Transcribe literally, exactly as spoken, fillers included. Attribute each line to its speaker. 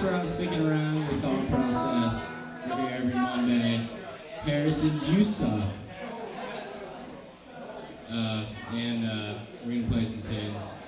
Speaker 1: for uh, sticking around with Thought Process. We're here every Monday. Harrison, you suck. Uh, and uh, we're gonna play some tunes.